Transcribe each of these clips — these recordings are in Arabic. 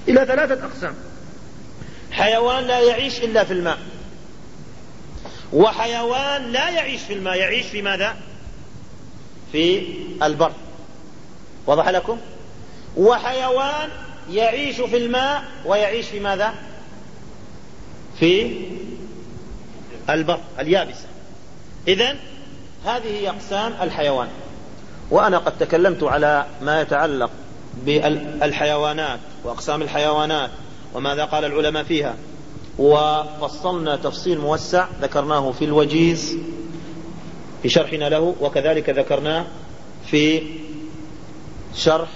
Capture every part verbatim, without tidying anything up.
إلى ثلاثة أقسام: حيوان لا يعيش إلا في الماء، وحيوان لا يعيش في الماء، يعيش في ماذا؟ في البر. وضح لكم؟ وحيوان يعيش في الماء ويعيش في ماذا؟ في البر اليابسة. إذن هذه هي أقسام الحيوان. وأنا قد تكلمت على ما يتعلق بالحيوانات وأقسام الحيوانات وماذا قال العلماء فيها، وفصلنا تفصيل موسع ذكرناه في الوجيز في شرحنا له، وكذلك ذكرناه في شرح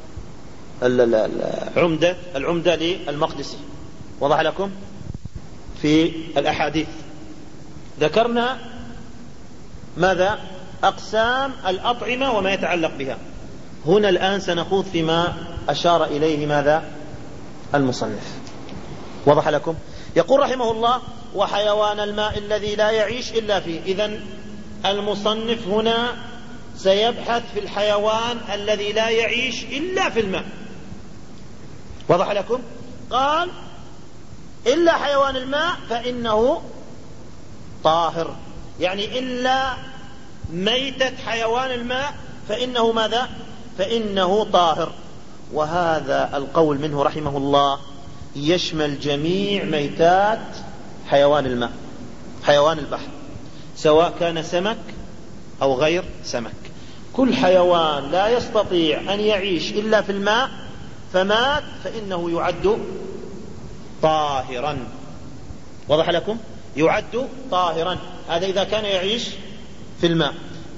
العمدة العمدة للمقدسي. وضح لكم؟ في الأحاديث ذكرنا ماذا؟ أقسام الأطعمة وما يتعلق بها. هنا الآن سنخوض فيما أشار إليه ماذا؟ المصنف. وضح لكم؟ يقول رحمه الله: وحيوان الماء الذي لا يعيش إلا فيه. إذن المصنف هنا سيبحث في الحيوان الذي لا يعيش إلا في الماء. وضح لكم؟ قال: إلا حيوان الماء فإنه طاهر، يعني إلا ميتة حيوان الماء فإنه ماذا؟ فإنه طاهر. وهذا القول منه رحمه الله يشمل جميع ميتات حيوان الماء، حيوان البحر، سواء كان سمك أو غير سمك. كل حيوان لا يستطيع أن يعيش إلا في الماء فمات فإنه يعد طاهرا. وضح لكم؟ يعد طاهرا. هذا إذا كان يعيش في الماء.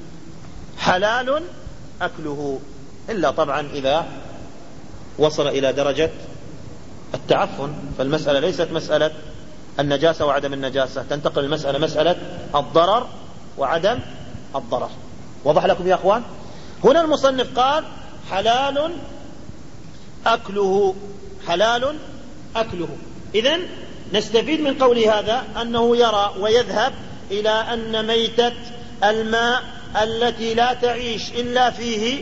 حلال أكله، إلا طبعا إذا وصل إلى درجة التعفن، فالمسألة ليست مسألة النجاسة وعدم النجاسة، تنتقل المسألة مسألة الضرر وعدم الضرر. وضح لكم يا أخوان؟ هنا المصنف قال: حلال أكله، حلال أكله. إذن نستفيد من قول هذا أنه يرى ويذهب إلى أن ميتة الماء التي لا تعيش إلا فيه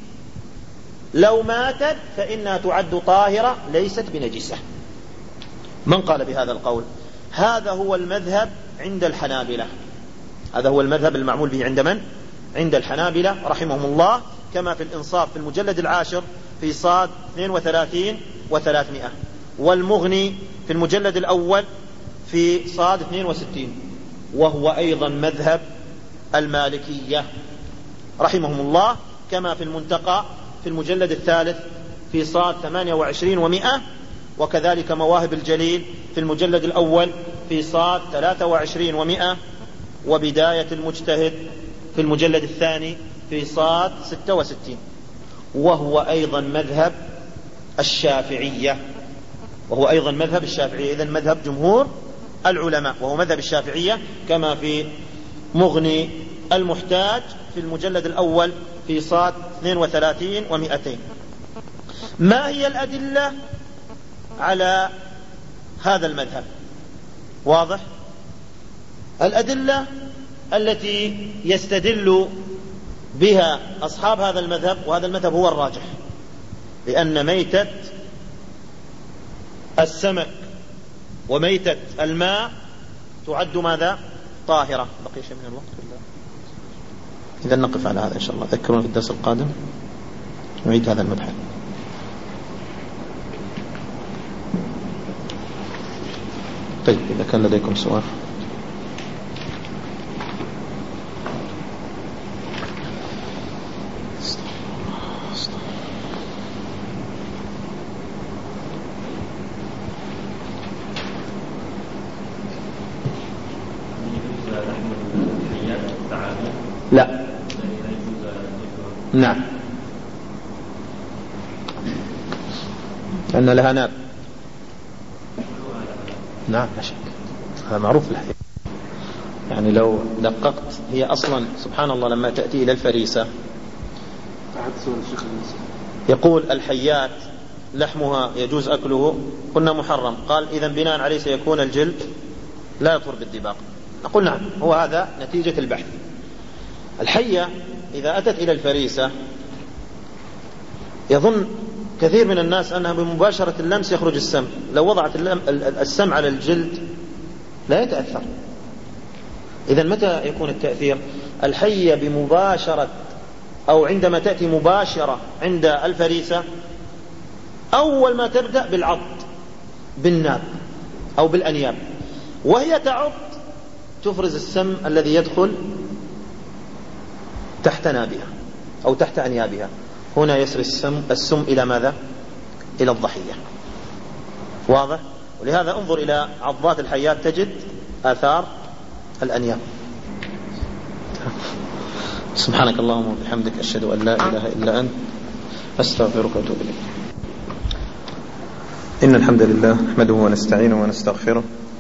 لو ماتت فإنها تعد طاهرة ليست بنجسة. من قال بهذا القول؟ هذا هو المذهب عند الحنابلة، هذا هو المذهب المعمول به عند من؟ عند الحنابلة رحمهم الله، كما في الإنصاف في المجلد العاشر في صاد اثنين وثلاثين وثلاثمائة، والمغني في المجلد الأول في صاد اثنين وستين، وهو أيضا مذهب المالكية رحمهم الله، كما في المنتقى في المجلد الثالث في صاد ثمانية وعشرين ومئة، وكذلك مواهب الجليل في المجلد الأول في صاد ثلاثة وعشرين ومئة، وبداية المجتهد في المجلد الثاني في صاد ستة وستين. وهو أيضا مذهب الشافعية، وهو أيضا مذهب الشافعية. إذن مذهب جمهور العلماء وهو مذهب الشافعية، كما في مغني المحتاج في المجلد الأول في صاد اثنين وثلاثين ومئتين. ما هي الأدلة على هذا المذهب؟ واضح؟ الأدلة التي يستدل بها أصحاب هذا المذهب، وهذا المذهب هو الراجح، لأن ميتة السمك وميتة الماء تعد ماذا؟ طاهرة. بقي شيء من الوقت ولا؟ إذا نقف على هذا إن شاء الله. ذكرون في الدرس القادم نعيد هذا المبحث. طيب، إذا كان لديكم سؤال. لا. نعم، لأن لها ناب. نعم لا شك، هذا معروف الحقيقة. يعني لو دققت هي أصلا سبحان الله لما تأتي إلى الفريسة يقول الحيات لحمها يجوز أكله، قلنا محرم، قال إذا بناء عليه سيكون الجلد لا يطهر بالدباق. نقول نعم، هو هذا نتيجة البحث. الحية إذا أتت إلى الفريسة يظن كثير من الناس أنها بمباشرة اللمس يخرج السم، لو وضعت السم على الجلد لا يتأثر. إذا متى يكون التأثير؟ الحية بمباشرة أو عندما تأتي مباشرة عند الفريسة، أول ما تبدأ بالعض بالناب أو بالأنياب، وهي تعض تفرز السم الذي يدخل تحت نابها أو تحت أنيابها. هنا يسري السم, السم إلى ماذا؟ إلى الضحية. واضح؟ ولهذا انظر إلى عضات الحيات تجد آثار الأنياب. سبحانك اللهم وبحمدك أشهد أن لا إله إلا أنت أستغفرك وأتوب إليك. إن الحمد لله نحمده ونستعينه ونستغفره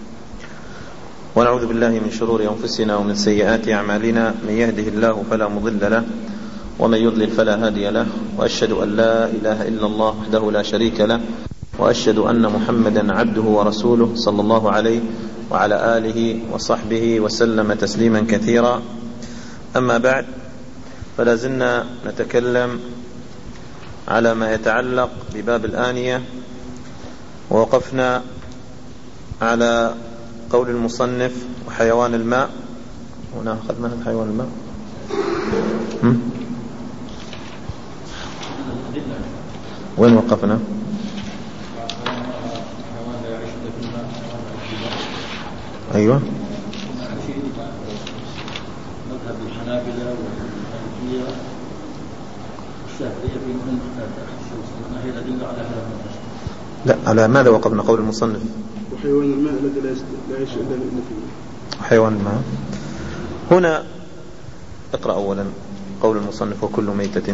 ونعوذ بالله من شرور أنفسنا ومن سيئات أعمالنا، من يهده الله فلا مضل له ومن يضلل فلا هادي له، وأشهد أن لا إله إلا الله وحده لا شريك له، وأشهد أن محمدا عبده ورسوله صلى الله عليه وعلى آله وصحبه وسلم تسليما كثيرا. أما بعد، فلا زلنا نتكلم على ما يتعلق بباب الآنية، ووقفنا على قول المصنف وحيوان الماء. هنا أخذنا حيوان الماء. وين وقفنا؟ أيوة. مذهب الحنابلة والمالكية والشافعية في ما هي الأدلة على هذا؟ لا، على ماذا وقفنا؟ قول المصنف وحيوان الماء الذي لا يعيش إلا فيه. حيوان الماء. هنا اقرأ أولا قول المصنف وكل ميتة.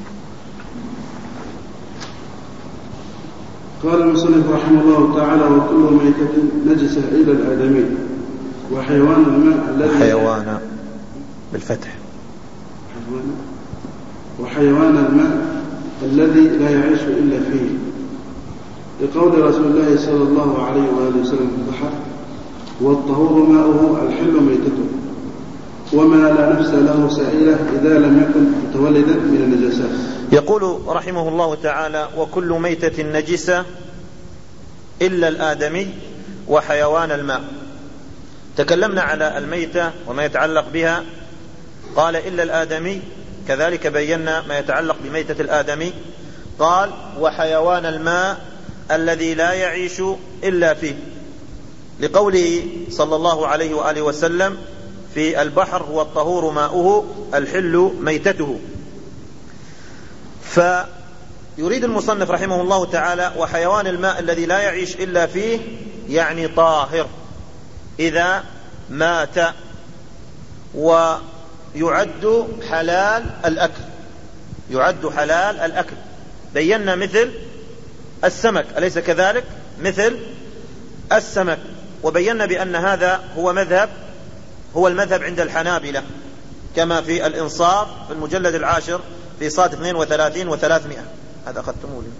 قال المصنف رحمه الله تعالى: وكل ميتة نجسة إلى الآدمي، وحيوان الماء الذي حيوان بالفتح حيوان وحيوان الماء الذي لا يعيش إلا فيه، لقول رسول الله صلى الله عليه وآله وسلم في البحر: والطهور ماؤه الحل ميتته، وما لا نفس له سائلة إذا لم يكن متولدا من النجاسات. يقول رحمه الله تعالى: وكل ميتة نجسة إلا الآدمي وحيوان الماء. تكلمنا على الميتة وما يتعلق بها، قال إلا الآدمي، كذلك بينا ما يتعلق بميتة الآدمي، قال وحيوان الماء الذي لا يعيش إلا فيه، لقوله صلى الله عليه وآله وسلم في البحر: هو الطهور ماؤه الحل ميتته. فيريد المصنف رحمه الله تعالى وحيوان الماء الذي لا يعيش إلا فيه، يعني طاهر إذا مات، ويعد حلال الأكل، يعد حلال الأكل. بينا مثل السمك، أليس كذلك؟ مثل السمك. وبينا بأن هذا هو مذهب هو المذهب عند الحنابلة، كما في الإنصاف في المجلد العاشر في صاد اثنين وثلاثين وثلاثمائة، هذا أخذتموه لي.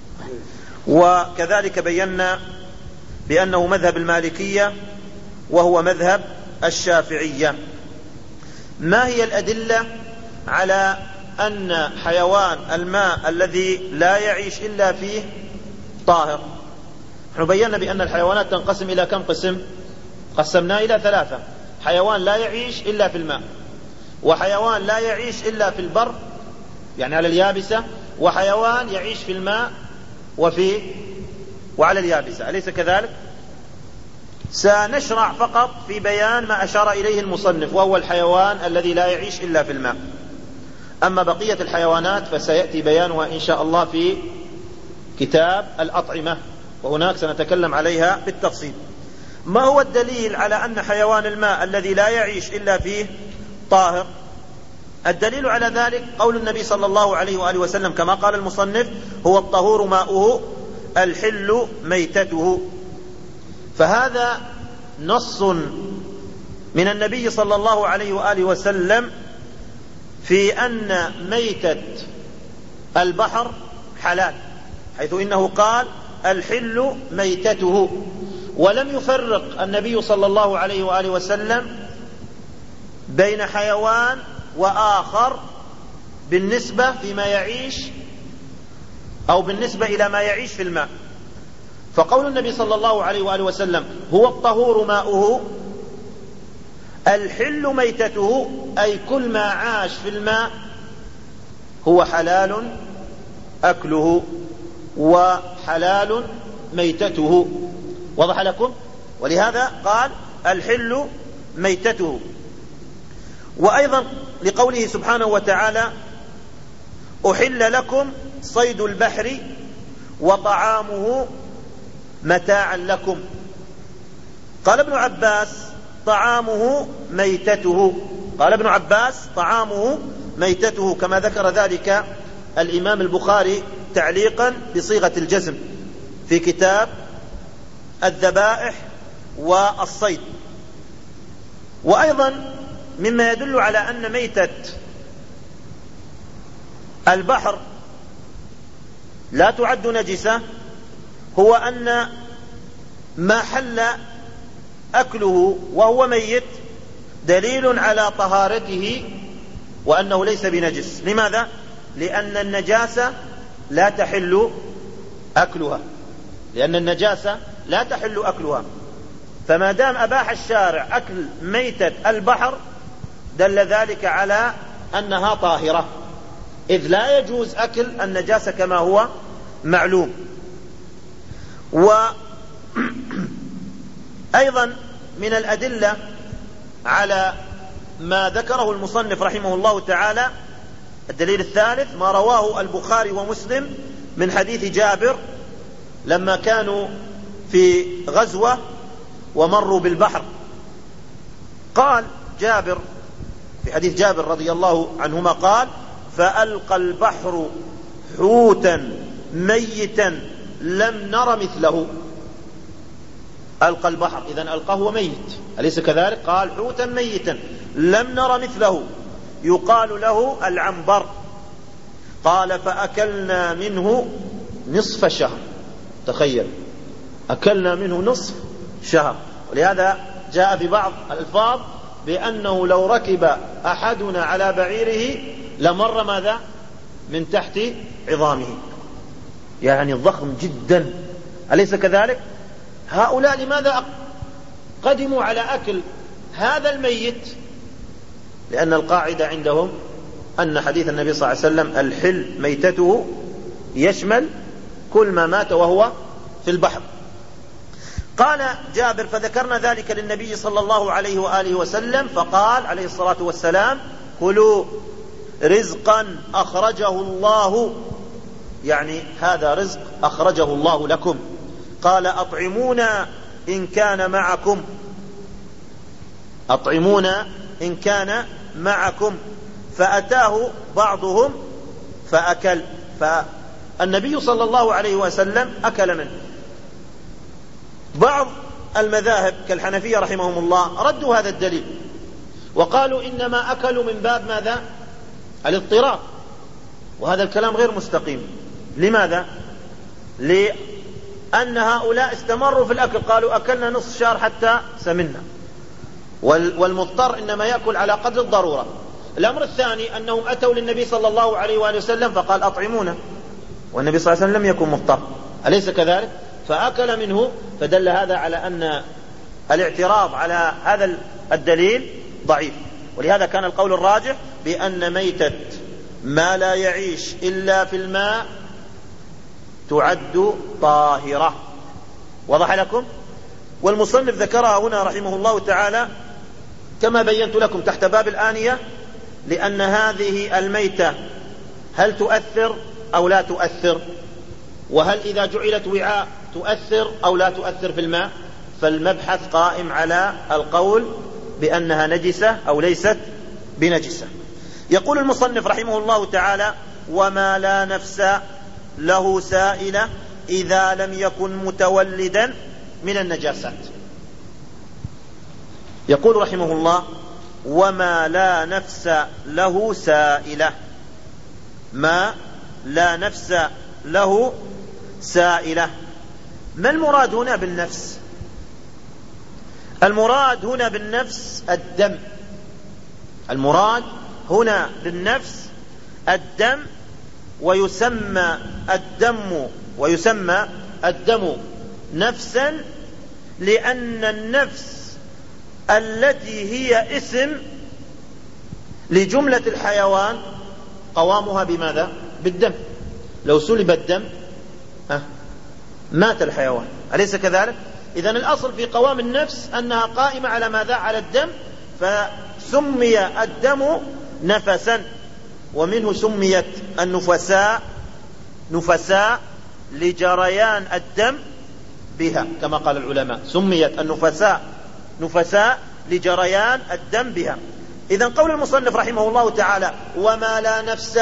وكذلك بينا بأنه مذهب المالكية وهو مذهب الشافعية. ما هي الأدلة على أن حيوان الماء الذي لا يعيش إلا فيه طاهر؟ نحن بينا بأن الحيوانات تنقسم إلى كم قسم؟ قسمنا إلى ثلاثة: حيوان لا يعيش إلا في الماء، وحيوان لا يعيش إلا في البر يعني على اليابسة، وحيوان يعيش في الماء وفي وعلى اليابسة، أليس كذلك؟ سنشرع فقط في بيان ما أشار إليه المصنف، وهو الحيوان الذي لا يعيش إلا في الماء. أما بقية الحيوانات فسيأتي بيانها إن شاء الله في كتاب الأطعمة، وهناك سنتكلم عليها بالتفصيل. ما هو الدليل على أن حيوان الماء الذي لا يعيش إلا فيه طاهر؟ الدليل على ذلك قول النبي صلى الله عليه وآله وسلم كما قال المصنف: هو الطهور ماؤه الحل ميتته. فهذا نص من النبي صلى الله عليه وآله وسلم في أن ميتة البحر حلال، حيث إنه قال الحل ميتته، ولم يفرق النبي صلى الله عليه وآله وسلم بين حيوان وآخر بالنسبة فيما يعيش أو بالنسبة إلى ما يعيش في الماء. فقول النبي صلى الله عليه وآله وسلم هو الطهور ماؤه الحل ميتته، أي كل ما عاش في الماء هو حلال أكله وحلال ميتته. وضح لكم؟ ولهذا قال الحل ميتته. وأيضا لقوله سبحانه وتعالى أحل لكم صيد البحر وطعامه متاعا لكم. قال ابن عباس طعامه ميتته، قال ابن عباس طعامه ميتته، كما ذكر ذلك الإمام البخاري تعليقا بصيغة الجزم في كتاب الذبائح والصيد. وأيضا مما يدل على أن ميتة البحر لا تعد نجسة هو أن ما حل أكله وهو ميت دليل على طهارته وأنه ليس بنجس. لماذا؟ لأن النجاسة لا تحل أكلها، لأن النجاسة لا تحل أكلها. فما دام أباح الشارع أكل ميتة البحر دل ذلك على أنها طاهرة، إذ لا يجوز أكل النجاسة كما هو معلوم. وأيضا من الأدلة على ما ذكره المصنف رحمه الله تعالى الدليل الثالث ما رواه البخاري ومسلم من حديث جابر لما كانوا في غزوة ومروا بالبحر. قال جابر في حديث جابر رضي الله عنهما قال فألقى البحر حوتا ميتا لم نر مثله. ألقى البحر إذن ألقاه ميت، أليس كذلك؟ قال حوتا ميتا لم نر مثله يقال له العنبر. قال فأكلنا منه نصف شهر. تخيل، أكلنا منه نصف شهر. ولهذا جاء في بعض الألفاظ بأنه لو ركب أحدنا على بعيره لمر ماذا؟ من تحت عظامه، يعني ضخم جدا، أليس كذلك؟ هؤلاء لماذا قدموا على أكل هذا الميت؟ لأن القاعدة عندهم أن حديث النبي صلى الله عليه وسلم الحل ميتته يشمل كل ما مات وهو في البحر. قال جابر فذكرنا ذلك للنبي صلى الله عليه وآله وسلم فقال عليه الصلاة والسلام كلوا رزقا أخرجه الله، يعني هذا رزق أخرجه الله لكم. قال أطعمونا إن كان معكم، أطعمونا إن كان معكم. فأتاه بعضهم فأكل، فالنبي صلى الله عليه وسلم أكل منه. بعض المذاهب كالحنفية رحمهم الله ردوا هذا الدليل وقالوا إنما أكلوا من باب ماذا؟ الاضطرار، وهذا الكلام غير مستقيم. لماذا؟ لأن هؤلاء استمروا في الأكل، قالوا أكلنا نصف شهر حتى سمنا، والمضطر إنما يأكل على قدر الضرورة. الأمر الثاني أنهم أتوا للنبي صلى الله عليه وآله وسلم فقال أطعمونا، والنبي صلى الله عليه وسلم لم يكن مضطر، أليس كذلك؟ فأكل منه، فدل هذا على أن الاعتراض على هذا الدليل ضعيف. ولهذا كان القول الراجح بأن ميتة ما لا يعيش إلا في الماء تعد طاهرة. وضح لكم؟ والمصنف ذكرها هنا رحمه الله تعالى كما بينت لكم تحت باب الآنية، لأن هذه الميتة هل تؤثر أو لا تؤثر، وهل إذا جعلت وعاء تؤثر أو لا تؤثر في الماء. فالمبحث قائم على القول بأنها نجسة أو ليست بنجسة. يقول المصنف رحمه الله تعالى وما لا نفس له سائلة إذا لم يكن متولدا من النجاسات. يقول رحمه الله وما لا نفس له سائلة، ما لا نفس له سائلة. ما المراد هنا بالنفس؟ المراد هنا بالنفس الدم، المراد هنا بالنفس الدم ويسمى الدم ويسمى الدم نفسا لأن النفس التي هي اسم لجملة الحيوان قوامها بماذا؟ بالدم. لو سلب الدم أه مات الحيوان، أليس كذلك؟ إذن الأصل في قوام النفس أنها قائمة على ماذا؟ على الدم، فسمي الدم نفسا، ومنه سميت النفساء نفساء لجريان الدم بها، كما قال العلماء سميت النفساء نفساء لجريان الدم بها. إذن قول المصنف رحمه الله تعالى وما لا نفس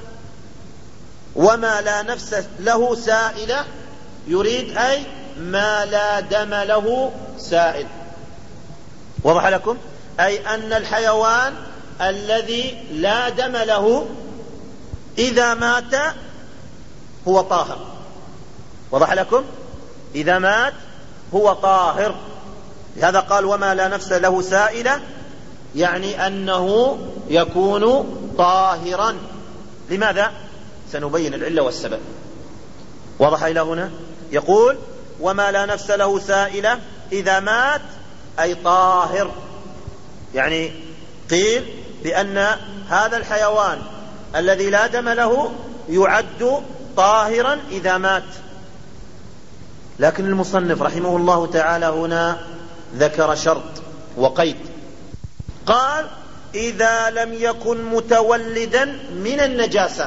وما لا نفس له سائلة، يريد أي ما لا دم له سائل. وضح لكم؟ أي أن الحيوان الذي لا دم له إذا مات هو طاهر. وضح لكم؟ إذا مات هو طاهر. لهذا قال وما لا نفس له سائلة، يعني أنه يكون طاهرا. لماذا؟ سنبين العلة والسبب. وضح إلى هنا؟ يقول وما لا نفس له سائلة إذا مات أي طاهر، يعني قيل بأن هذا الحيوان الذي لا دم له يعد طاهرا إذا مات. لكن المصنف رحمه الله تعالى هنا ذكر شرط وقيد، قال إذا لم يكن متولدا من النجاسات.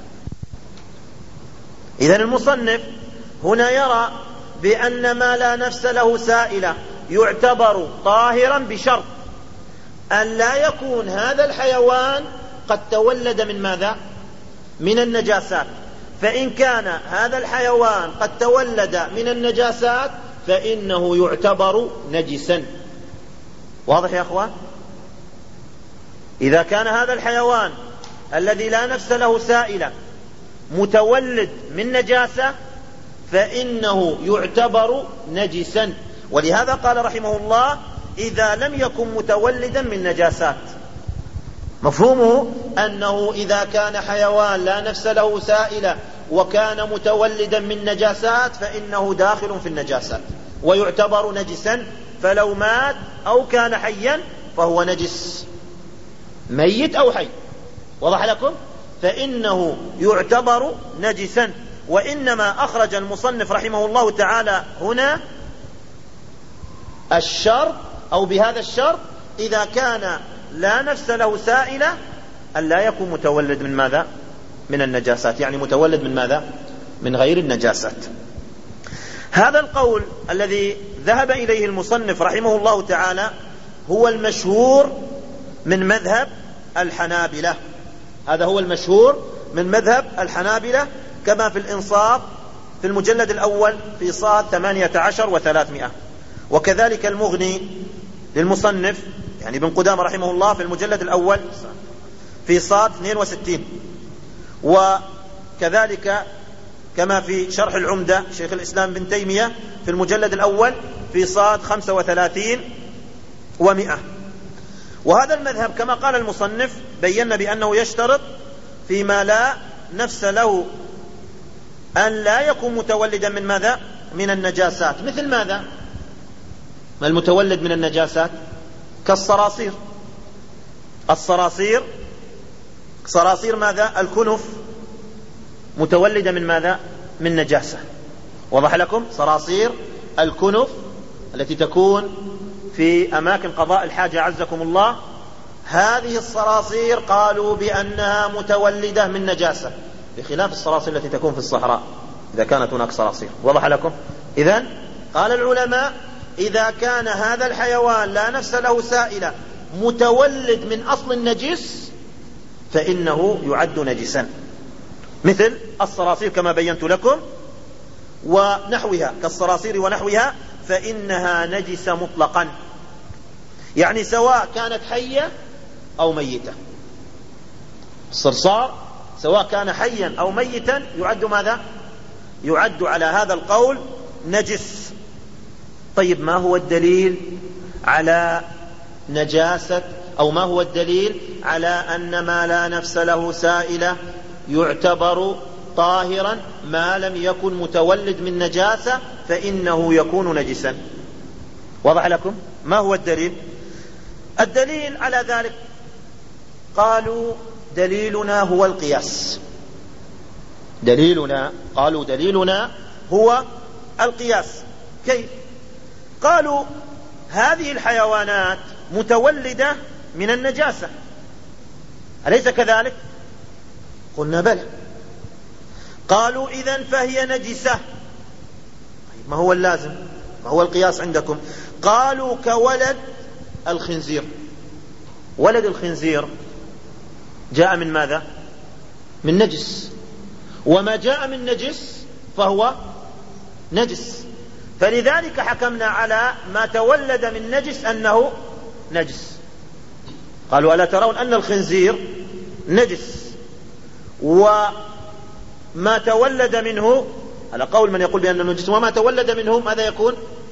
إذن المصنف هنا يرى بأن ما لا نفس له سائلة يعتبر طاهرا بشرط أن لا يكون هذا الحيوان قد تولد من ماذا؟ من النجاسات. فإن كان هذا الحيوان قد تولد من النجاسات فإنه يعتبر نجسا. واضح يا أخوان؟ إذا كان هذا الحيوان الذي لا نفس له سائلة متولد من نجاسة فإنه يعتبر نجسا. ولهذا قال رحمه الله إذا لم يكن متولدا من نجاسات. مفهومه أنه إذا كان حيوان لا نفس له سائلة وكان متولدا من نجاسات فإنه داخل في النجاسات ويعتبر نجسا، فلو مات أو كان حيا فهو نجس، ميت أو حي. وضح لكم؟ فإنه يعتبر نجسا. وإنما أخرج المصنف رحمه الله تعالى هنا الشرط أو بهذا الشرط إذا كان لا نفس له سائلة أن لا يكون متولد من ماذا؟ من النجاسات، يعني متولد من ماذا؟ من غير النجاسات. هذا القول الذي ذهب إليه المصنف رحمه الله تعالى هو المشهور من مذهب الحنابلة. هذا هو المشهور من مذهب الحنابلة كما في الإنصاف في المجلد الأول في صاد ثمانية عشر وثلاثمائة، وكذلك المغني للمصنف يعني ابن قدامة رحمه الله في المجلد الأول في صاد اثنين وستين، وكذلك كما في شرح العمدة شيخ الإسلام بن تيمية في المجلد الأول في صاد خمسة وثلاثين ومئة. وهذا المذهب كما قال المصنف بينا بأنه يشترط فيما لا نفس له أن لا يكون متولدا من ماذا؟ من النجاسات. مثل ماذا؟ ما المتولد من النجاسات؟ كالصراصير. الصراصير صراصير ماذا؟ الكنف متولدة من ماذا؟ من نجاسة. وضح لكم؟ صراصير الكنف التي تكون في أماكن قضاء الحاجة عزكم الله، هذه الصراصير قالوا بأنها متولدة من نجاسة، بخلاف الصراصير التي تكون في الصحراء إذا كانت هناك صراصير. وضح لكم؟ إذن قال العلماء إذا كان هذا الحيوان لا نفس له سائلة متولد من أصل النجس فإنه يعد نجسا، مثل الصراصير كما بينت لكم ونحوها، كالصراصير ونحوها فإنها نجسة مطلقا، يعني سواء كانت حية أو ميتة. الصرصار سواء كان حيا أو ميتا يعد ماذا؟ يعد على هذا القول نجس. طيب ما هو الدليل على نجاسة أو ما هو الدليل على أن ما لا نفس له سائلة يعتبر طاهرا ما لم يكن متولد من نجاسة فإنه يكون نجسا. وضح لكم؟ ما هو الدليل؟ الدليل على ذلك قالوا دليلنا هو القياس. دليلنا قالوا دليلنا هو القياس. كيف؟ قالوا هذه الحيوانات متولدة من النجاسة، أليس كذلك؟ قلنا بلى. قالوا إذن فهي نجسة. ما هو اللازم؟ ما هو القياس عندكم؟ قالوا كولد الخنزير. ولد الخنزير جاء من ماذا؟ من نجس، وما جاء من نجس فهو نجس، فلذلك حكمنا على ما تولد من نجس أنه نجس. قالوا ألا ترون أن الخنزير نجس وما تولد منه، على قول من يقول بأنه نجس، وما تولد منه ماذا يكون؟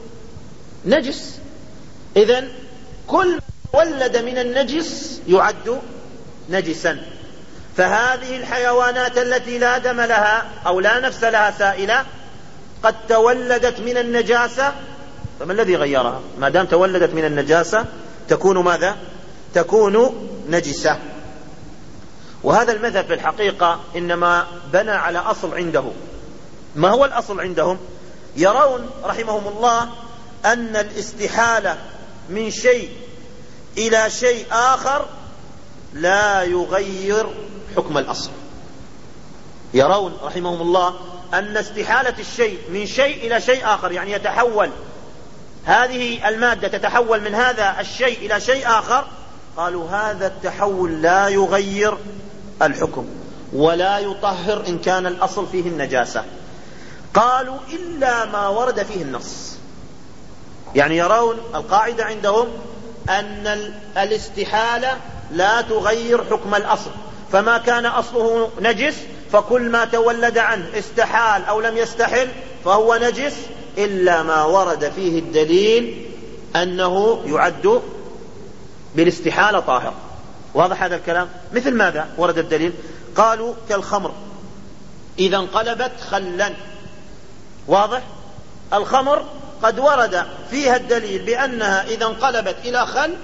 نجس. إذن كل ما تولد من النجس يعد نجسا. فهذه الحيوانات التي لا دم لها أو لا نفس لها سائلة قد تولدت من النجاسة، فما الذي غيرها؟ ما دام تولدت من النجاسة تكون ماذا؟ تكون نجسة. وهذا المذهب في الحقيقة إنما بنى على أصل عنده. ما هو الأصل عندهم؟ يرون رحمهم الله أن الاستحالة من شيء إلى شيء آخر لا يغير حكم الأصل. يرون رحمهم الله أن استحالة الشيء من شيء إلى شيء آخر، يعني يتحول هذه المادة تتحول من هذا الشيء إلى شيء آخر، قالوا هذا التحول لا يغير الحكم ولا يطهر إن كان الأصل فيه النجاسة. قالوا إلا ما ورد فيه النص. يعني يرون القاعدة عندهم أن الاستحالة لا تغير حكم الأصل، فما كان أصله نجس فكل ما تولد عنه استحال أو لم يستحل فهو نجس إلا ما ورد فيه الدليل أنه يعد بالاستحالة طاهر. واضح هذا الكلام؟ مثل ماذا ورد الدليل؟ قالوا كالخمر إذا انقلبت خلا. واضح؟ الخمر قد ورد فيها الدليل بأنها إذا انقلبت إلى خل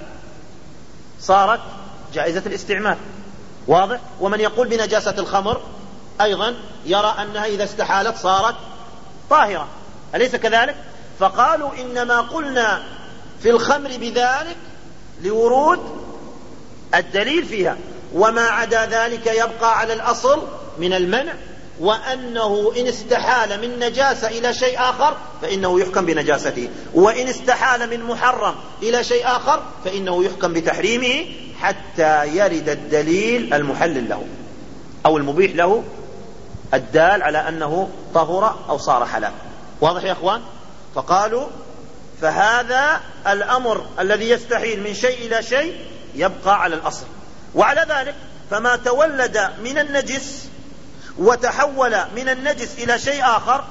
صارت جائزة الاستعمال. واضح؟ ومن يقول بنجاسة الخمر أيضا يرى أنها إذا استحالت صارت طاهرة، أليس كذلك؟ فقالوا إنما قلنا في الخمر بذلك لورود الدليل فيها، وما عدا ذلك يبقى على الأصل من المنع، وأنه إن استحال من نجاسة إلى شيء آخر فإنه يحكم بنجاسته، وإن استحال من محرم إلى شيء آخر فإنه يحكم بتحريمه حتى يرد الدليل المحلل له أو المبيح له الدال على أنه طهر أو صار حلال. واضح يا أخوان؟ فقالوا فهذا الأمر الذي يستحيل من شيء إلى شيء يبقى على الأصل. وعلى ذلك فما تولد من النجس وتحول من النجس إلى شيء آخر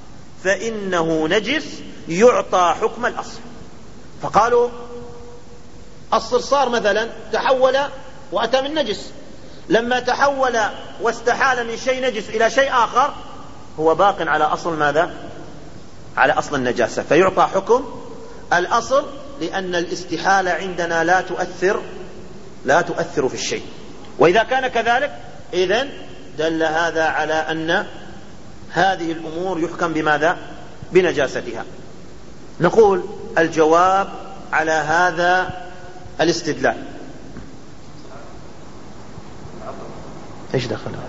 فإنه نجس يعطى حكم الأصل. فقالوا الصرصار مثلا تحول وأتى من نجس، لما تحول واستحال من شيء نجس إلى شيء آخر هو باق على أصل ماذا؟ على أصل النجاسة، فيعطى حكم الأصل، لأن الاستحالة عندنا لا تؤثر لا تؤثر في الشيء. وإذا كان كذلك إذن دل هذا على أن هذه الأمور يحكم بماذا؟ بنجاستها. نقول الجواب على هذا الاستدلال. ايش دخلها؟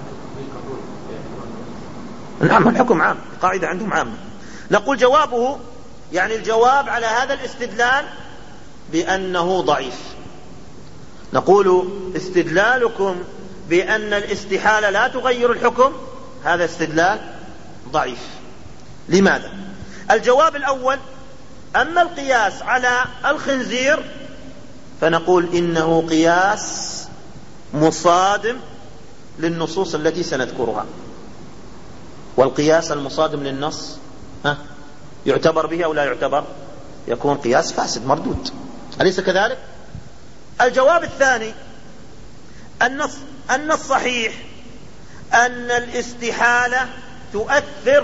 نعم الحكم عام، القاعدة عندهم عامة. نقول جوابه يعني الجواب على هذا الاستدلال بأنه ضعيف. نقول استدلالكم بأن الاستحالة لا تغير الحكم هذا استدلال ضعيف. لماذا؟ الجواب الأول أما القياس على الخنزير فنقول إنه قياس مصادم للنصوص التي سنذكرها، والقياس المصادم للنص ها يعتبر به أو لا يعتبر؟ يكون قياس فاسد مردود، أليس كذلك؟ الجواب الثاني أن أن الصحيح أن الاستحالة تؤثر.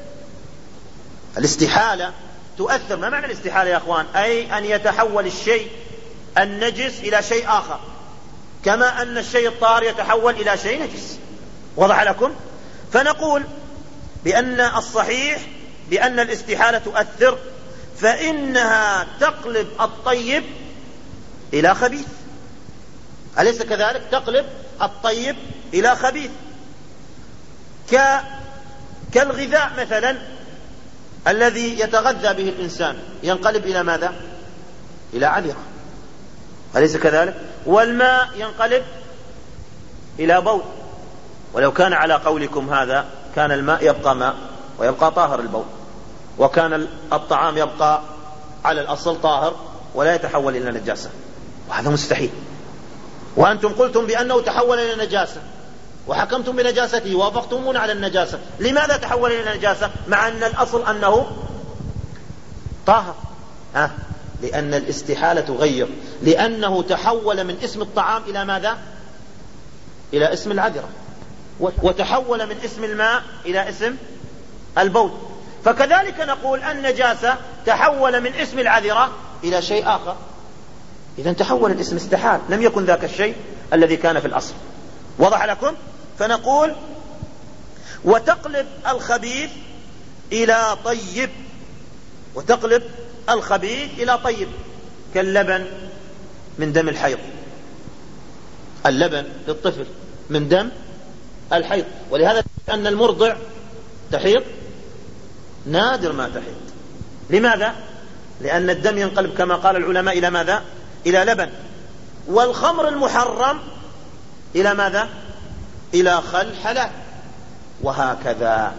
الاستحالة تؤثر. ما معنى الاستحالة يا أخوان؟ أي أن يتحول الشيء النجس إلى شيء آخر، كما أن الشيء الطاهر يتحول إلى شيء نجس. وضح لكم؟ فنقول بأن الصحيح بأن الاستحالة تؤثر، فإنها تقلب الطيب إلى خبيث. أليس كذلك؟ تقلب الطيب إلى خبيث. ك... كالغذاء مثلا الذي يتغذى به الإنسان ينقلب إلى ماذا؟ إلى عذرة. أليس كذلك؟ والماء ينقلب إلى بول. ولو كان على قولكم هذا كان الماء يبقى ماء ويبقى طاهر البول، وكان الطعام يبقى على الأصل طاهر ولا يتحول إلى نجاسة، وهذا مستحيل. وأنتم قلتم بأنه تحول إلى نجاسة وحكمتم بنجاسته ووافقتمون على النجاسة. لماذا تحول إلى نجاسة مع أن الأصل أنه طاهر؟ ها؟ لأن الاستحالة تغير، لأنه تحول من اسم الطعام إلى ماذا؟ إلى اسم العذرة، وتحول من اسم الماء إلى اسم البول. فكذلك نقول النجاسة تحول من اسم العذرة إلى شيء آخر. إذن تحول الاسم، استحال، لم يكن ذاك الشيء الذي كان في الأصل. وضح لكم؟ فنقول وتقلب الخبيث إلى طيب. وتقلب الخبيث إلى طيب كاللبن من دم الحيض. اللبن للطفل من دم الحيض، ولهذا أن المرضع تحيض نادر ما تحيض. لماذا؟ لأن الدم ينقلب كما قال العلماء إلى ماذا؟ إلى لبن. والخمر المحرم إلى ماذا؟ إلى خل حلال. وهكذا.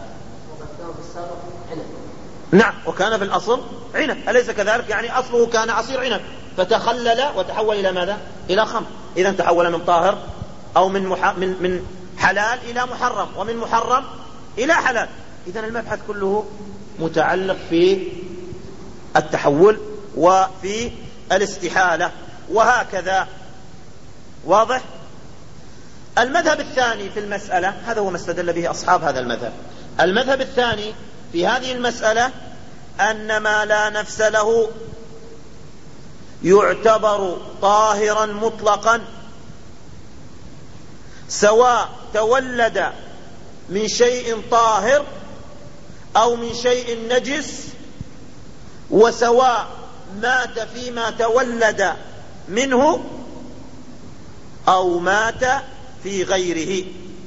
نعم، وكان في الأصل عنب، أليس كذلك؟ يعني أصله كان عصير عنب فتخلل وتحول إلى ماذا؟ إلى خمر. إذن تحول من طاهر أو من مح... من من حلال إلى محرم، ومن محرم إلى حلال. إذن المبحث كله متعلق في التحول وفي الاستحالة، وهكذا. واضح؟ المذهب الثاني في المسألة، هذا هو ما استدل به أصحاب هذا المذهب. المذهب الثاني في هذه المسألة أن ما لا نفس له يعتبر طاهرا مطلقا، سواء تولد من شيء طاهر أو من شيء نجس، وسواء مات فيما تولد منه أو مات في غيره،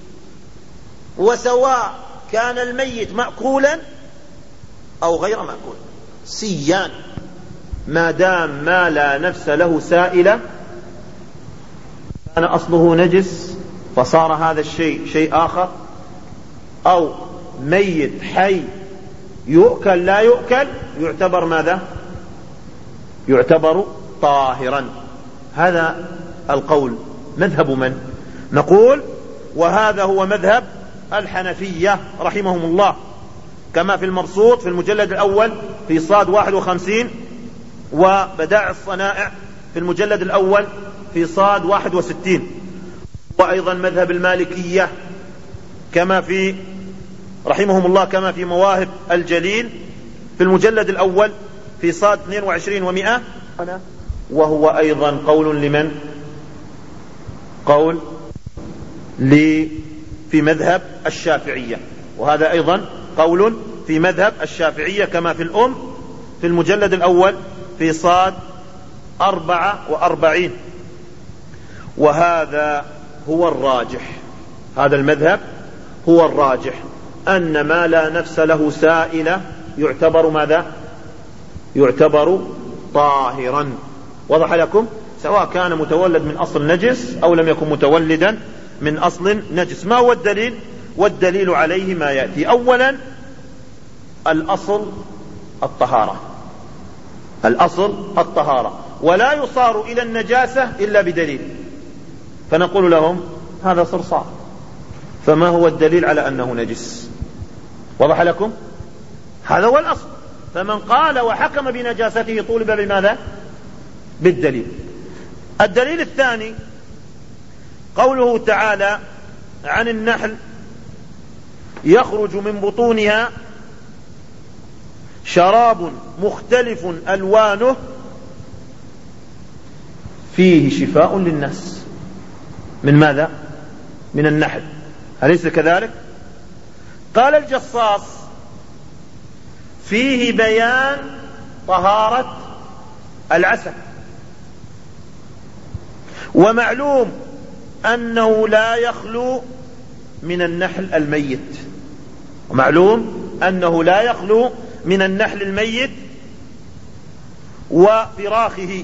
وسواء كان الميت مأكولا أو غير مأكول، سيان، ما دام ما لا نفس له سائلة كان أصله نجس فصار هذا الشيء شيء آخر، أو ميت حي يؤكل لا يؤكل يعتبر ماذا؟ يعتبر طاهرا. هذا القول مذهب من؟ نقول وهذا هو مذهب الحنفية رحمهم الله، كما في المبسوط في المجلد الأول في صاد واحد وخمسين، وبدائع الصنائع في المجلد الأول في صاد واحد وستين، وأيضا مذهب المالكية كما في رحمهم الله كما في مواهب الجليل في المجلد الأول في صاد اثنين وعشرين ومئة، وهو أيضا قول لمن؟ قول لي في مذهب الشافعية، وهذا أيضا قول في مذهب الشافعية كما في الأم في المجلد الأول في صاد أربعة وأربعين. وهذا هو الراجح، هذا المذهب هو الراجح، أن ما لا نفس له سائلة يعتبر ماذا؟ يعتبر طاهرا. وضح لكم؟ سواء كان متولد من أصل نجس أو لم يكن متولدا من أصل نجس. ما هو الدليل؟ والدليل عليه ما يأتي. أولا الأصل الطهارة، الأصل الطهارة، ولا يصار إلى النجاسة إلا بدليل، فنقول لهم هذا صرصار، فما هو الدليل على أنه نجس؟ وضح لكم؟ هذا هو الأصل. فمن قال وحكم بنجاسته طولب بماذا؟ بالدليل. الدليل الثاني قوله تعالى عن النحل يخرج من بطونها شراب مختلف ألوانه فيه شفاء للناس. من ماذا؟ من النحل، أليس كذلك؟ قال الجصاص فيه بيان طهارة العسل، ومعلوم أنه لا يخلو من النحل الميت، ومعلوم أنه لا يخلو من النحل الميت وفراخه.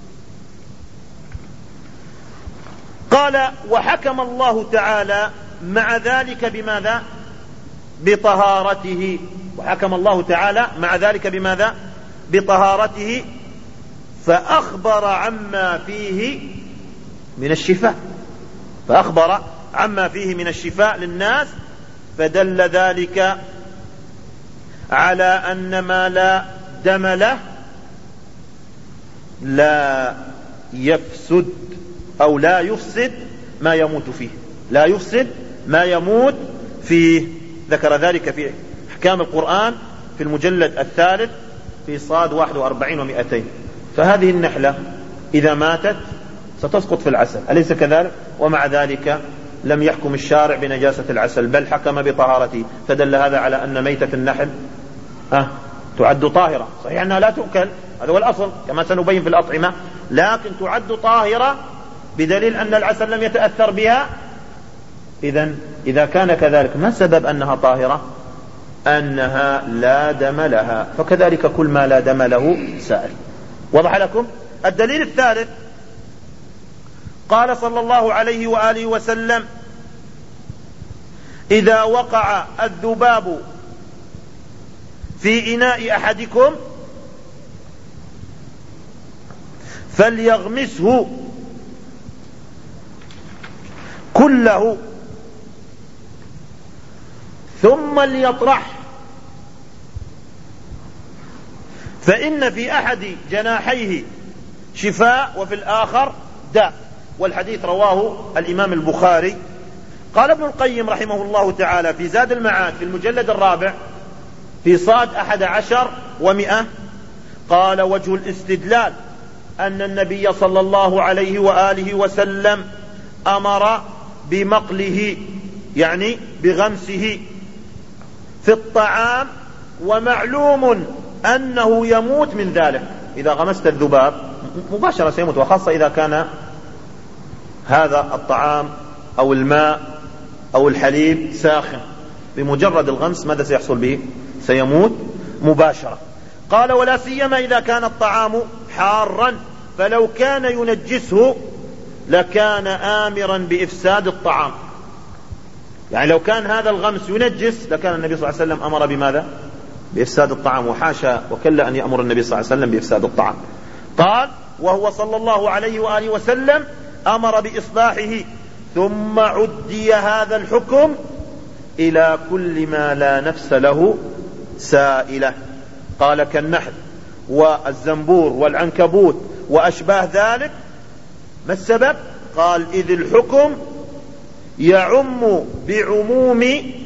قال وحكم الله تعالى مع ذلك بماذا؟ بطهارته. وحكم الله تعالى مع ذلك بماذا؟ بطهارته، فأخبر عما فيه من الشفاء، فأخبر عما فيه من الشفاء للناس، فدل ذلك على أن ما لا دم له لا يفسد أو لا يفسد ما يموت فيه، لا يفسد ما يموت فيه. ذكر ذلك في أحكام القرآن في المجلد الثالث في صاد واحد وأربعين ومئتين. فهذه النحلة إذا ماتت ستسقط في العسل، أليس كذلك؟ ومع ذلك لم يحكم الشارع بنجاسة العسل، بل حكم بطهارته، فدل هذا على أن ميتة النحل أه تعد طاهرة. صحيح أنها لا تؤكل، هذا هو الأصل كما سنبين في الأطعمة، لكن تعد طاهرة بدليل أن العسل لم يتأثر بها. إذن إذا كان كذلك ما سبب أنها طاهرة؟ أنها لا دم لها، فكذلك كل ما لا دم له سائل. وضح لكم؟ الدليل الثالث قال صلى الله عليه وآله وسلم إذا وقع الذباب في إناء أحدكم فليغمسه كله ثم ليطرح، فإن في أحد جناحيه شفاء وفي الآخر داء. والحديث رواه الإمام البخاري. قال ابن القيم رحمه الله تعالى في زاد المعاد في المجلد الرابع في صاد أحد عشر ومئة، قال وجه الاستدلال أن النبي صلى الله عليه وآله وسلم أمر بمقله، يعني بغمسه في الطعام، ومعلوم أنه يموت من ذلك. إذا غمست الذباب مباشرة سيموت، وخاصة إذا كان هذا الطعام أو الماء أو الحليب ساخن، بمجرد الغمس ماذا سيحصل به؟ سيموت مباشرة. قال ولا سيما إذا كان الطعام حارا، فلو كان ينجسه لكان آمرا بإفساد الطعام. يعني لو كان هذا الغمس ينجس لكان النبي صلى الله عليه وسلم أمر بماذا؟ بإفساد الطعام، وحاشا وكلا أن يأمر النبي صلى الله عليه وسلم بإفساد الطعام. قال وهو صلى الله عليه وآله وسلم أمر بإصلاحه، ثم عدي هذا الحكم إلى كل ما لا نفس له سائلة. قال كالنحل والزنبور والعنكبوت وأشباه ذلك. ما السبب؟ قال إذ الحكم يعم بعموم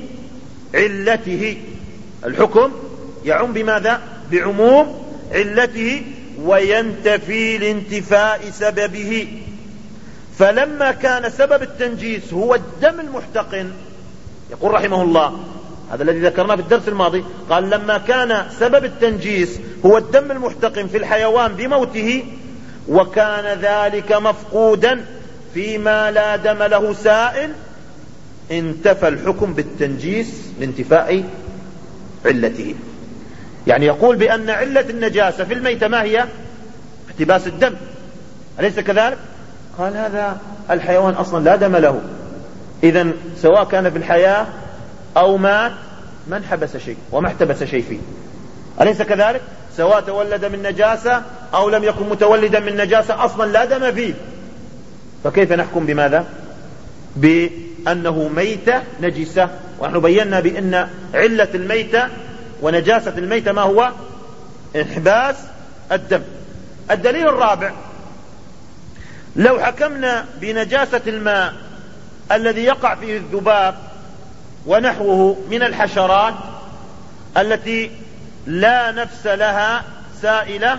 علته، الحكم يعم بماذا؟ بعموم علته، وينتفي لانتفاء سببه. فلما كان سبب التنجيس هو الدم المحتقن، يقول رحمه الله هذا الذي ذكرناه في الدرس الماضي، قال لما كان سبب التنجيس هو الدم المحتقن في الحيوان بموته، وكان ذلك مفقودا فيما لا دم له سائل، انتفى الحكم بالتنجيس لانتفاء علته. يعني يقول بأن علة النجاسة في الميتة ما هي؟ احتباس الدم، أليس كذلك؟ قال هذا الحيوان أصلا لا دم له، إذن سواء كان في الحياة أو مات ما انحبس شيء وما احتبس شيء فيه، أليس كذلك؟ سواء تولد من نجاسة أو لم يكن متولدا من نجاسة، أصلا لا دم فيه، فكيف نحكم بماذا؟ بأنه ميتة نجسة. ونحن بينا بأن علة الميتة ونجاسة الميتة ما هو؟ انحباس الدم. الدليل الرابع لو حكمنا بنجاسة الماء الذي يقع فيه الذباب ونحوه من الحشرات التي لا نفس لها سائلة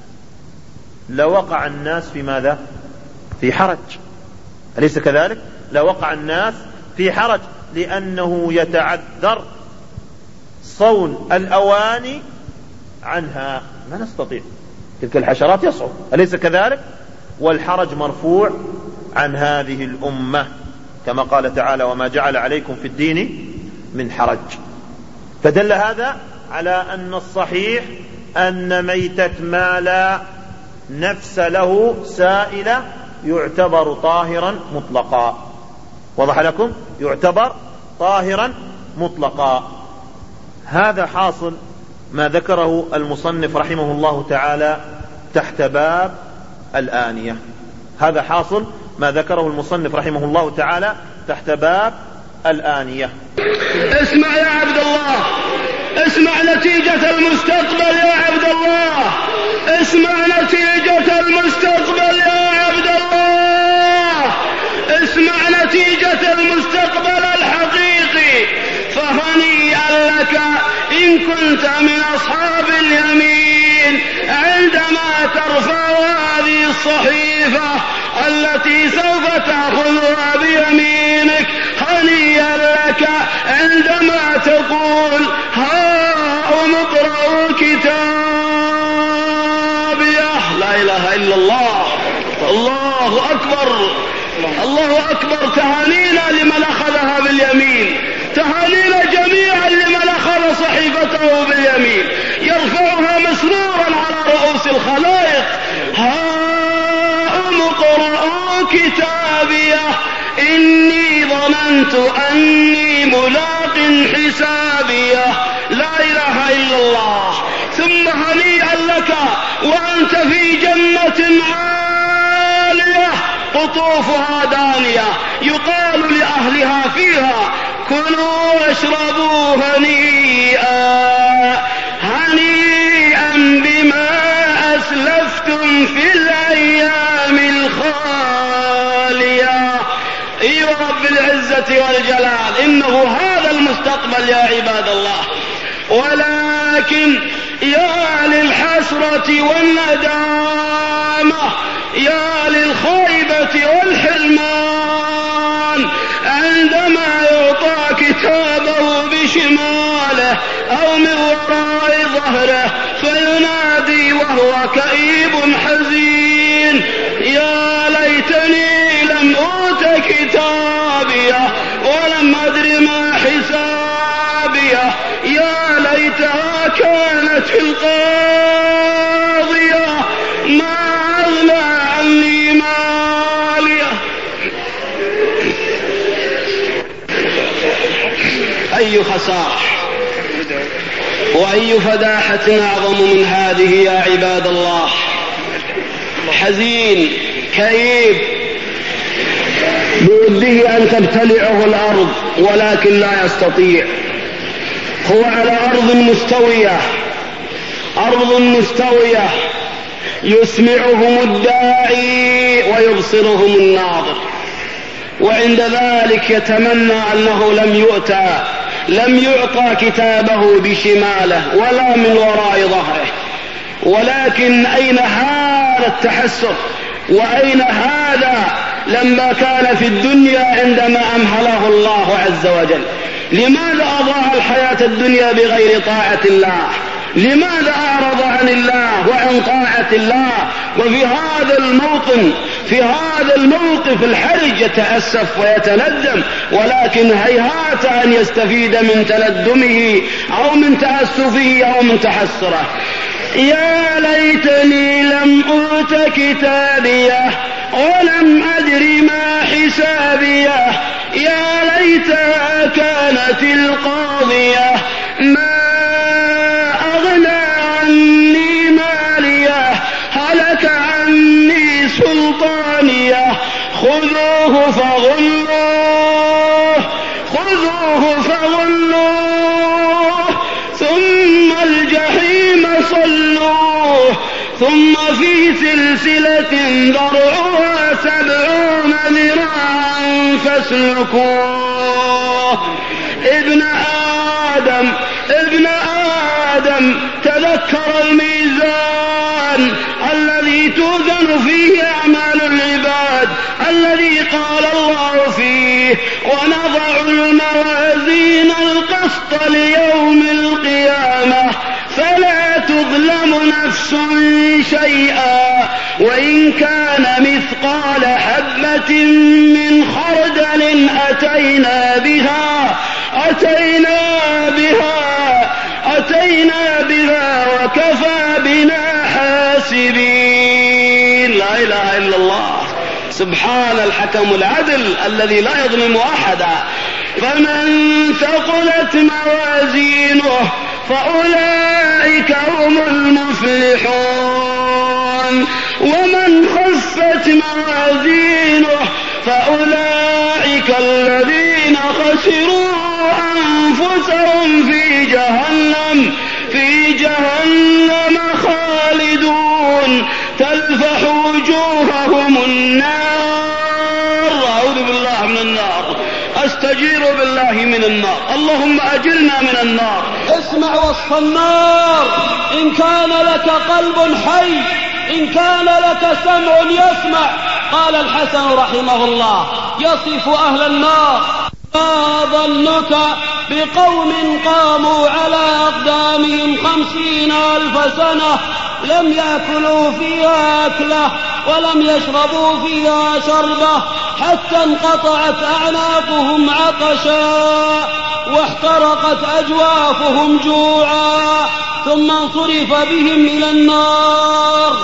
لوقع الناس في ماذا؟ في حرج، أليس كذلك؟ لوقع الناس في حرج، لأنه يتعذر صون الأواني عنها، ما نستطيع، تلك الحشرات يصعب، أليس كذلك؟ والحرج مرفوع عن هذه الأمة، كما قال تعالى وما جعل عليكم في الدين من حرج. فدل هذا على أن الصحيح أن ميتة ما لا نفس له سائلة يعتبر طاهرا مطلقا. وضح لكم؟ يعتبر طاهرا مطلقا. هذا حاصل ما ذكره المصنف رحمه الله تعالى تحت باب الآنية. هذا حاصل ما ذكره المصنف رحمه الله تعالى تحت باب الآنية. اسمع يا عبد الله، اسمع نتيجة المستقبل يا عبد الله، اسمع نتيجة المستقبل يا عبد الله، اسمع نتيجة المستقبل الحقيقي. فهنيئا لك إن كنت من أصحاب اليمين عندما ترفع هذه الصحيفة التي سوف تأخذها بيمينك. هنيئا لك عندما تقول هاؤم اقرءوا كتابيه. لا إله إلا الله، الله أكبر، الله أكبر. تهانينا لمن أخذها باليمين، تهانينا جميعا لمن أخذ صحيفته باليمين، يرفعها مسرورا على رؤوس الخلائق. هاؤم اقرءوا كتابيه إني ظننت أني ملاق حسابيه. لا إله إلا الله. ثم هنيئا لك وأنت في جنة عالية قطوفها دانية، يقال لأهلها فيها كلوا واشربوا هنيئا هنيئا بما أسلفتم في الأيام الخالية. أي رب العزة والجلال، إنه هذا المستقبل يا عباد الله. ولكن يا للحسرة والندامة، يا للخيبة والحلمان عندما يعطى كتابه بشماله أو من وراء ظهره فينادي وهو كئيب حزين يا ليتني لم أوت كتابيه ولم أدر ما حسابيه، يا ليتها كانت القاضية ما أغنى عني ماليه. أي خسارة وأي فداحة أعظم من هذه يا عباد الله. حزين كئيب بوده أن تبتلعه الأرض ولكن لا يستطيع. هو على أرض مستوية، أرض مستوية يسمعهم الداعي ويبصرهم الناظر، وعند ذلك يتمنى أنه لم يؤتى لم يعطى كتابه بشماله ولا من وراء ظهره. ولكن أين هذا التحسر وأين هذا لما كان في الدنيا عندما أمهله الله عز وجل؟ لماذا أضاع الحياة الدنيا بغير طاعة الله؟ لماذا أعرض عن الله وعن طاعة الله؟ وفي هذا الموطن في هذا الموقف الحرج يتأسف ويتندم، ولكن هيهات أن يستفيد من تندمه أو من تأسفه أو من تحسره. يا ليتني لم أوت كتابيه ولم أدر ما حسابيه، يا ليتها كانت القاضية ما أغنى عني ماليه هلك عني سلطانيه. خذوه فغلوه خذوه فغلوه ثم الجحيم صلوه ثم في سلسلة ذرعها سبعون ذراعا فاسلكوه ابن آدم ابن آدم تذكر الميزان الذي توزن فيه أعمال العباد، الذي قال الله فيه: ونضع الموازين القسط ليوم القيامة فلا تظلم نفس شيئا وإن كان مثقال حبة من خردل أتينا بها أتينا بها أتينا بها وكفى بنا حاسبين. لا إله إلا الله، سبحان الحكم العدل الذي لا يظلم أحدا. فمن ثقلت موازينه فأولئك هم المفلحون، ومن خفت موازينه فأولئك الذين خسروا أنفسهم في جهنم في جهنم خالدون تلفح وجوههم النار. أعوذ بالله من النار، أستجير بالله من النار، اللهم أجرنا من النار. اسمع وصف النار: إن كان لك قلب حي، إن كان لك سمع يسمع. قال الحسن رحمه الله يصف أهل النار: ما ظنك بقوم قاموا على أقدامهم خمسين ألف سنة لم يأكلوا فيها أكله ولم يشربوا فيها شربه حتى انقطعت أعناقهم عطشا واحترقت أجوافهم جوعا، ثم انصرف بهم إلى النار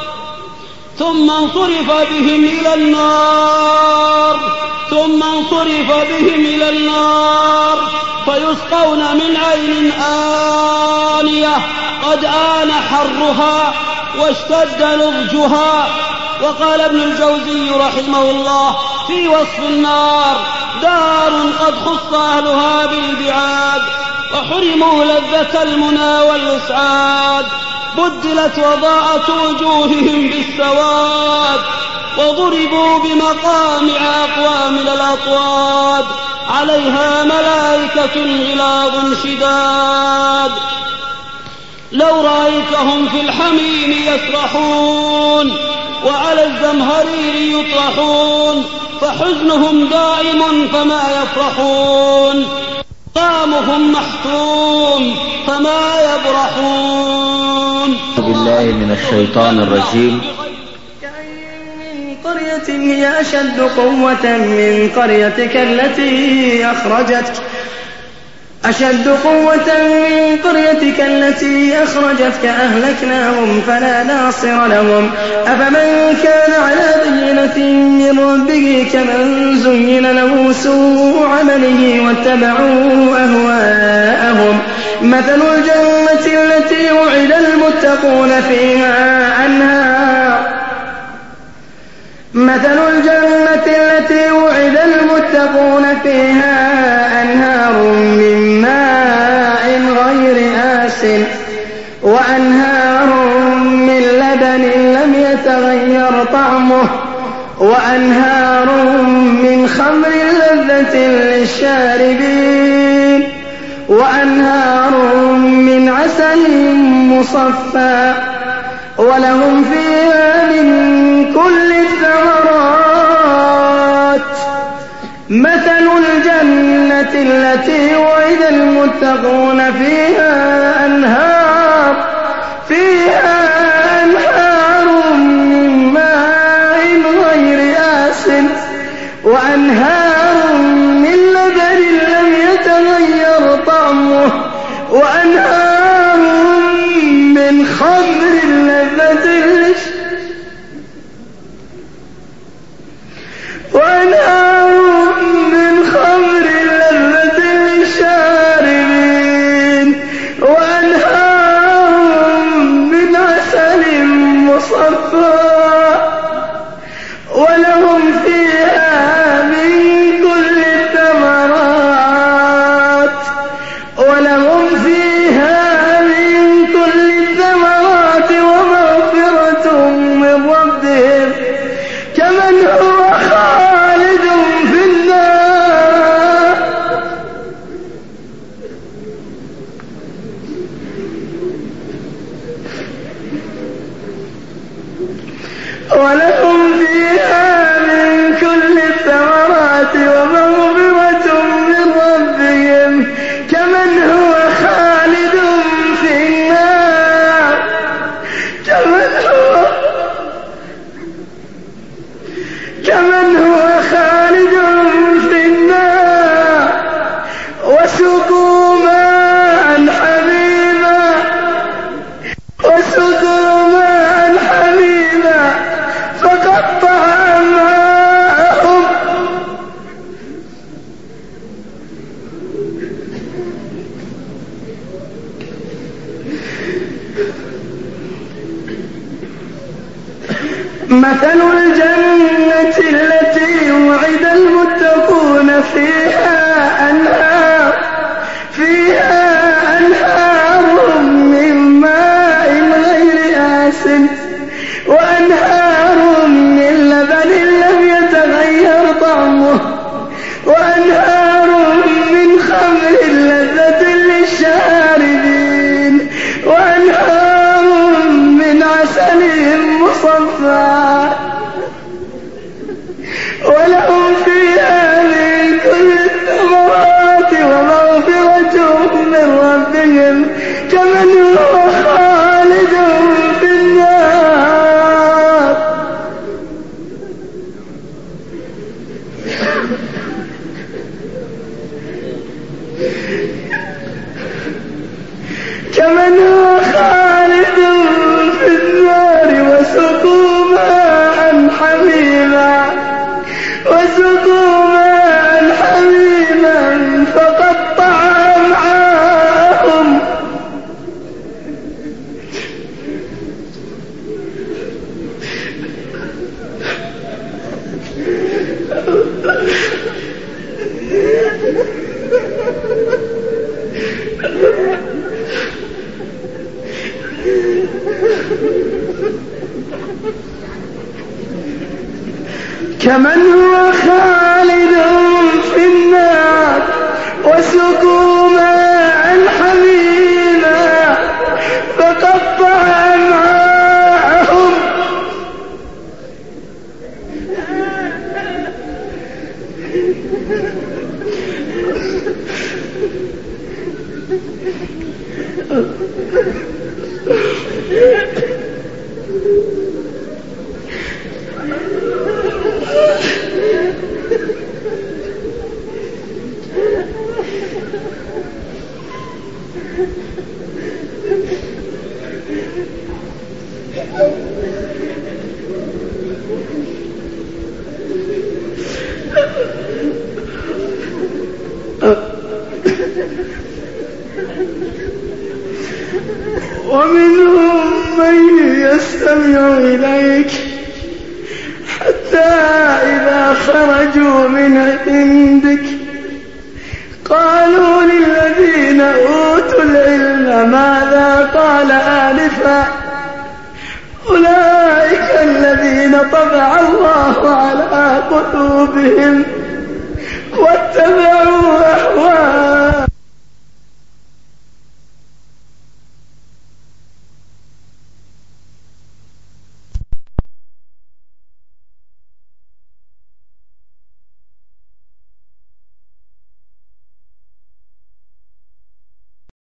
ثم انصرف بهم إلى النار ثم انصرف بهم إلى النار فيسقون من عين آنية قد آن حرها واشتد لظجها. وقال ابن الجوزي رحمه الله في وصف النار: دار قد خص أهلها بالبعاد وحرموا لذة المنى والإسعاد، بدلت وضاءت وجوههم بالسواد وضربوا بمقامع أقوى من الأطواد عليها ملائكة غلاظ شداد لو رأيتهم في الحميم يسرحون وعلى الزمهرير يطرحون فحزنهم دائم فما يفرحون، قامهم محتوم فما يبرحون. بالله من الشيطان الرجيم. قرية هي أشد قوة من قريتك التي أخرجتك أشد قوة من قريتك التي أخرجتك أهلكناهم فلا ناصر لهم. أفمن كان على بينة من ربه كمن زين له سوء عمله واتبعوا أهواءهم. مثل الجنة التي وعد المتقون فيها أنهار مثل الجنة التي وعد المتقون فيها أنهار من ماء غير آسن وأنهار من لبن لم يتغير طعمه وأنهار من خمر لذة للشاربين وأنهار من عسل مصفى ولهم فيها من كل الثمرات. مثل الجنة التي وعد المتقون فيها أنهار فيها أنهار من ماء غير آسن وأنهار من لبن لم يتغير طعمه وأنهار من خمر لذة وأنهار من خمر لذة للشاربين وأنهار من عسل مصفى ولهم فيها من كل الثمرات ولهم فيها من كل الثمرات ومغفرة من ربهم كمن هو خالد في النار ولهم فيها من كل الثمرات ومغفرة من ربهم كمن هو خالد في النار كمن هو كمن هو خالد في النار وسقوا ماء حميما وسقوا ماء حميما فقطع أمعاءهم مثل الجنة التي وعد المتقون فيها أنهار فيها أنهار من ماء غير آسن وأنهار من لبن لم يتغير طعمه وأنهار من خمر لذة للشاربين وأنهار من عسل مصفى ولهم فيها من كل الثمرات ومغفرة من ربهم كمن هو خالد في النار كمن هو خالد في النار وسقوا ماء حميما وسقوا ماء حميما فقطع أمعاءهم كمن هو خالد في النار وسقوا ماء حميما فقطع أمعاءهم ومنهم من يستمع إليك حتى إذا خرجوا من عندك قالوا للذين أوتوا العلم ماذا قال آنفا أولئك الذين طبع الله على قلوبهم واتبعوا أهواءهم